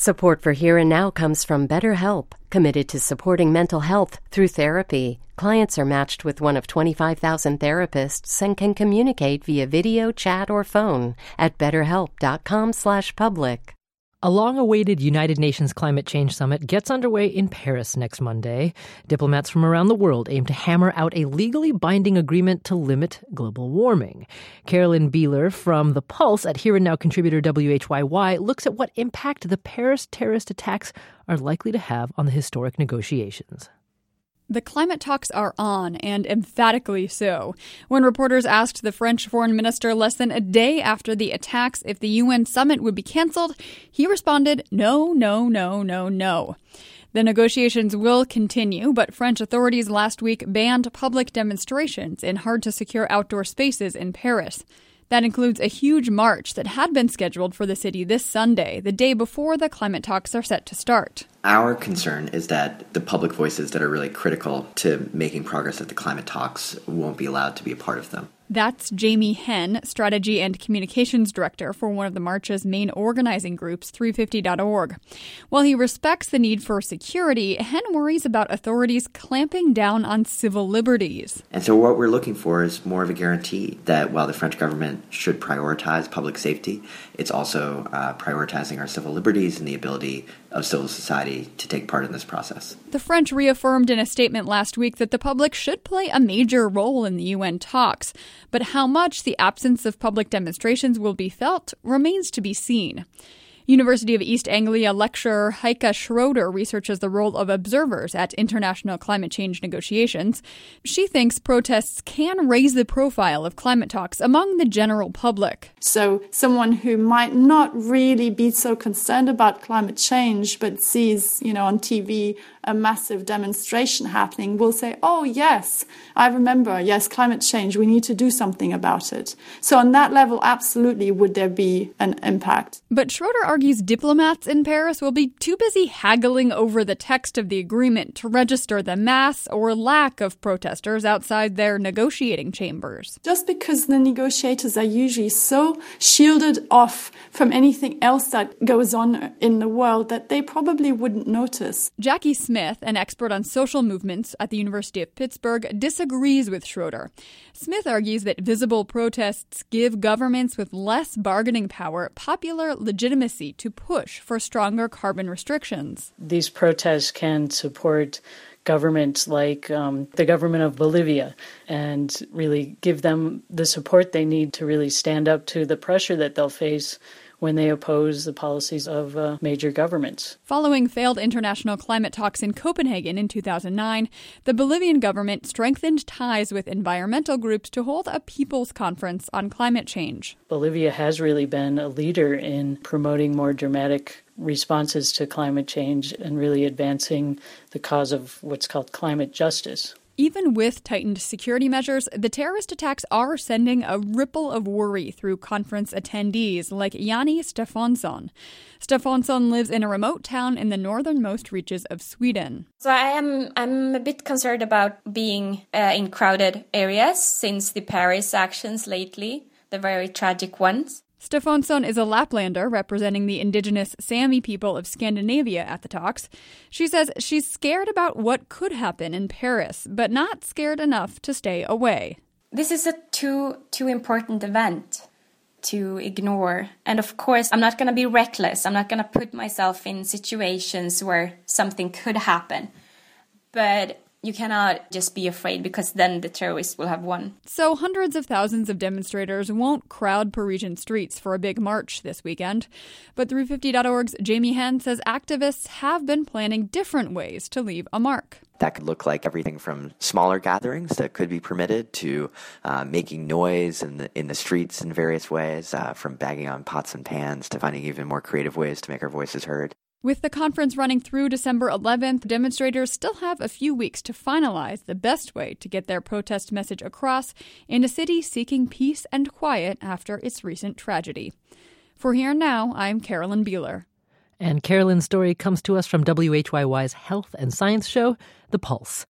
Support for Here and Now comes from BetterHelp, committed to supporting mental health through therapy. Clients are matched with one of 25,000 therapists and can communicate via video, chat, or phone at betterhelp.com/public. A long-awaited United Nations Climate Change Summit gets underway in Paris next Monday. Diplomats from around the world aim to hammer out a legally binding agreement to limit global warming. Carolyn Beeler from The Pulse at Here and Now contributor WHYY looks at what impact the Paris terrorist attacks are likely to have on the historic negotiations. The climate talks are on, and emphatically so. When reporters asked the French foreign minister less than a day after the attacks if the UN summit would be canceled, he responded, no, no, no, no, no. The negotiations will continue, but French authorities last week banned public demonstrations in hard-to-secure outdoor spaces in Paris. That includes a huge march that had been scheduled for the city this Sunday, the day before the climate talks are set to start. Our concern is that the public voices that are really critical to making progress at the climate talks won't be allowed to be a part of them. That's Jamie Henn, Strategy and Communications Director for one of the march's main organizing groups, 350.org. While he respects the need for security, Henn worries about authorities clamping down on civil liberties. And so what we're looking for is more of a guarantee that while the French government should prioritize public safety, it's also prioritizing our civil liberties and the ability of civil society to take part in this process. The French reaffirmed in a statement last week that the public should play a major role in the UN talks. But how much the absence of public demonstrations will be felt remains to be seen. University of East Anglia lecturer Heike Schroeder researches the role of observers at international climate change negotiations. She thinks protests can raise the profile of climate talks among the general public. So someone who might not really be so concerned about climate change but sees, on TV a massive demonstration happening will say, oh, yes, I remember, yes, climate change, we need to do something about it. So on that level, absolutely, would there be an impact. But Schroeder argues diplomats in Paris will be too busy haggling over the text of the agreement to register the mass or lack of protesters outside their negotiating chambers. Just because the negotiators are usually so shielded off from anything else that goes on in the world that they probably wouldn't notice. Jackie Smith, an expert on social movements at the University of Pittsburgh, disagrees with Schroeder. Smith argues that visible protests give governments with less bargaining power popular legitimacy to push for stronger carbon restrictions. These protests can support governments like the government of Bolivia and really give them the support they need to really stand up to the pressure that they'll face when they oppose the policies of major governments. Following failed international climate talks in Copenhagen in 2009, the Bolivian government strengthened ties with environmental groups to hold a people's conference on climate change. Bolivia has really been a leader in promoting more dramatic responses to climate change and really advancing the cause of what's called climate justice. Even with tightened security measures, the terrorist attacks are sending a ripple of worry through conference attendees like Yanni Stefansson. Stefansson lives in a remote town in the northernmost reaches of Sweden. So I'm a bit concerned about being in crowded areas since the Paris actions lately, the very tragic ones. Stefansson is a Laplander representing the indigenous Sami people of Scandinavia at the talks. She says she's scared about what could happen in Paris, but not scared enough to stay away. This is a too important event to ignore. And of course, I'm not going to be reckless. I'm not going to put myself in situations where something could happen. But you cannot just be afraid because then the terrorists will have won. So hundreds of thousands of demonstrators won't crowd Parisian streets for a big march this weekend. But 350.org's Jamie Henn says activists have been planning different ways to leave a mark. That could look like everything from smaller gatherings that could be permitted to making noise in the streets in various ways, from banging on pots and pans to finding even more creative ways to make our voices heard. With the conference running through December 11th, demonstrators still have a few weeks to finalize the best way to get their protest message across in a city seeking peace and quiet after its recent tragedy. For Here and Now, I'm Carolyn Beeler. And Carolyn's story comes to us from WHYY's Health and Science show, The Pulse.